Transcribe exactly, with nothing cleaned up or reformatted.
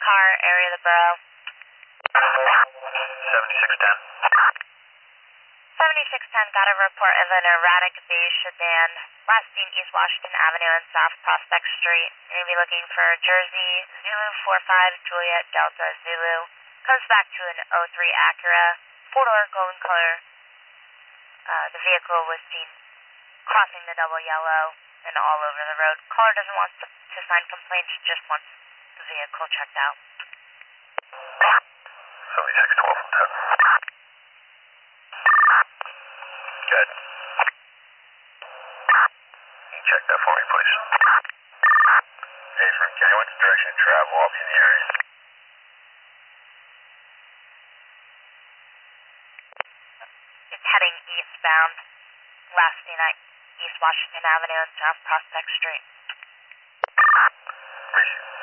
car, area of the borough. seventy-six ten. seventy-six ten got a report of an erratic beige sedan last seen East Washington Avenue and South Prospect Street. You're going to be looking for Jersey, Zulu four five, Juliet Delta Zulu. Comes back to an oh three Acura, four-door golden color. Uh, the vehicle was seen crossing the double yellow and all over the road. Caller doesn't want to, to sign complaints, just wants the vehicle checked out. seventy-six twelve ten. Good. Can you check that for me, please? Hey, from Kenny, what's the direction of travel? I'll be in the area. It's heading eastbound, last seen at East Washington Avenue and South Prospect Street. Appreciate it.